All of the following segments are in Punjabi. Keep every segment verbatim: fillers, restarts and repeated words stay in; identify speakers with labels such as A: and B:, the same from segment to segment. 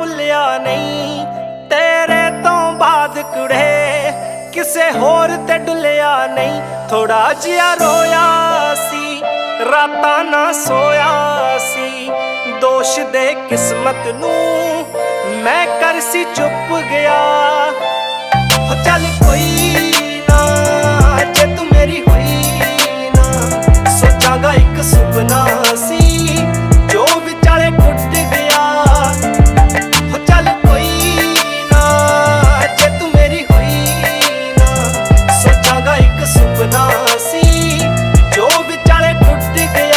A: ਭੁੱਲਿਆ ਨਹੀਂ ਤੇਰੇ ਤੋਂ ਬਾਅਦ ਕੁੜੇ ਕਿਸੇ ਹੋਰ ਤੇ ਡੁੱਲਿਆ ਨਹੀਂ। ਥੋੜਾ ਜਿਹਾ ਰੋਇਆ ਸੀ ਰਾਤਾਂ ਨਾ ਸੋਇਆ ਸੀ ਦੋਸ਼ ਦੇ ਕਿਸਮਤ ਨੂੰ ਮੈਂ ਕਰ ਸੀ ਚੁੱਪ ਗਿਆ। ਹੋ ਚੱਲ ਕੋਈ ਨਾ ਜੇ ਤੂੰ ਮੇਰੀ ਹੋਈ ਨਾ ਸੋਚਾਂਗਾ ਇੱਕ ਸੁਪਨਾ ਸੀ ਜੋ ਵਿਚਾਲੇ ਟੁੱਟ ਗਿਆ। ਹੋ ਚੱਲ ਕੋਈ ਨਾ ਜੇ ਤੂੰ ਮੇਰੀ ਹੋਈ ਨਾ ਸੋਚਾਂਗਾ ਇੱਕ ਸੁਪਨਾ ਸੀ ਜੋ ਵਿਚਾਲੇ ਟੁੱਟ ਗਿਆ।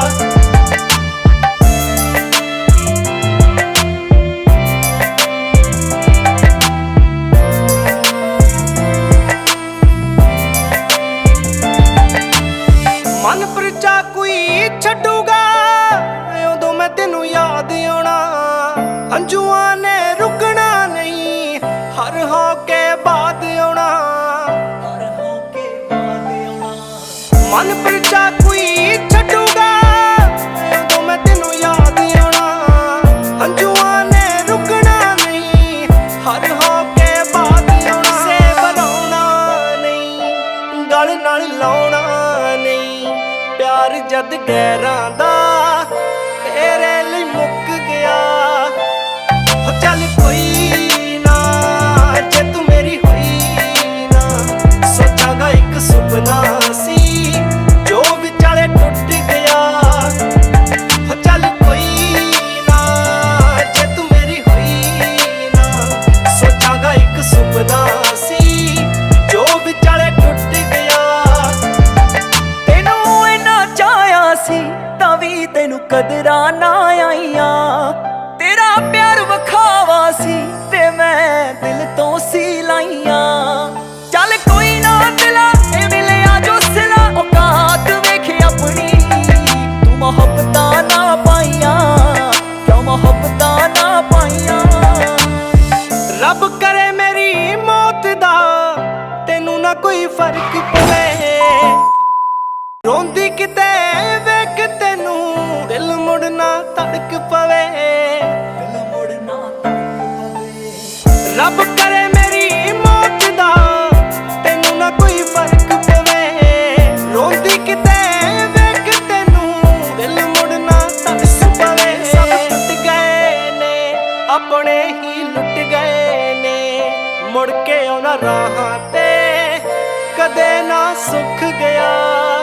A: ਮਨ ਪਰਚਾ ਕੋਈ ਛੱਡੂਗਾ ਉਦੋਂ ਮੈਂ ਤੈਨੂੰ ਯਾਦ ਆਉਣਾ ਹੰਝੂਆਂ ਨੇ ਰੁਕਣਾ ਨਹੀਂ ਹਰ ਹੋ ਕੇ ਬਾਅਦ ਆਉਣਾ ਹਰ ਹੋ ਕੇ ਬਾਅਦ ਆਉਣਾ। ਮਨ ਪਰਚਾ ਕੋਈ ਛੱਡੂਗਾ ਉਦੋਂ ਮੈਂ ਤੈਨੂੰ ਯਾਦ ਆਉਣਾ ਹੰਝੂਆਂ ਨੇ ਰੁਕਣਾ ਨਹੀਂ ਹਰ ਹੋ ਕੇ ਬਾਅਦ ਆਉਣਾ। ਸੇ ਬਲਾਉਣਾ ਨਹੀਂ ਗਲ ਨਾਲ ਲਾਉਣਾ ਨਹੀਂ ਪਿਆਰ ਜਦ ਗੈਰਾਂ ਦਾ ਤੇਰੇ ਲਈ ਮੁੱਕ ਗਿਆ। ਹੋ ਚੱਲ ਕੋਈ ਨਾ ਜੇ ਤੂੰ ਮੇਰੀ ਹੋਈ ਨਾ ਸੋਚਾਂਗਾ ਇੱਕ ਸੁਪਨਾ ਸੀ ਜੋ ਵਿਚਾਲੇ ਟੁੱਟ ਗਿਆ। ਹੋ ਚੱਲ ਕੋਈ ਨਾ ਜੇ ਤੂੰ ਮੇਰੀ ਹੋਈ ਨਾ ਸੋਚਾਂਗਾ ਇੱਕ ਸੁਪਨਾ ਸੀ ਜੋ ਵਿਚਾਲੇ ਟੁੱਟ ਗਿਆ। ਸੀ ਤਾਂ ਵੀ ਤੈਨੂੰ ਕਦਰਾਂ ਨਾ ਆਈਆਂ ਤੇਰਾ ਪਿਆਰ ਵਖਾਵਾ ਸੀ ਤੇ ਮੈਂ ਦਿਲ ਤੋਂ ਸੀ ਲਾਈਆਂ। ਚੱਲ ਕੋਈ ਨਾ ਦਿਲਾ ਇਹ ਮਿਲਿਆ ਜੋ ਸਿਲਾ ਔਕਾਤ ਵੇਖ ਆਪਣੀ ਤੂੰ ਮੁਹੱਬਤਾਂ ਨਾ ਪਾਈਆਂ ਕਿਉਂ ਮੁਹੱਬਤਾਂ ਨਾ ਪਾਈਆਂ। ਰੱਬ ਕਰੇ ਮੇਰੀ ਮੌਤ ਦਾ ਤੈਨੂੰ ਨਾ ਕੋਈ ਫਰਕ ਪਵੇ ਰੋਂਦੀ ਕਿਤੇ ਵੇਖ ਤੈਨੂੰ ਦਿਲ ਮੁੜਨਾ ਧੜਕ ਪਵੇ ਦਿਲ ਮੁੜਨਾ ਧੜਕ ਪਵੇ। ਰੱਬ ਕਰੇ ਮੇਰੀ ਮੌਤ ਦਾ ਤੈਨੂੰ ਨਾ ਕੋਈ ਫਰਕ ਪਵੇ ਰੋਂਦੀ ਕਿਤੇ ਵੇਖ ਤੈਨੂੰ ਦਿਲ ਮੁੜਨਾ ਧੜਕ ਪਵੇ। ਸਭ ਟੁੱਟ ਗਏ ਨੇ ਆਪਣੇ ਹੀ ਲੁੱਟ ਗਏ ਨੇ ਮੁੜ ਕੇ ਉਹਨਾਂ ਰਾਹਾਂ ਤੇ ਕਦੇ ਨਾ ਸੁੱਖ ਗਿਆ।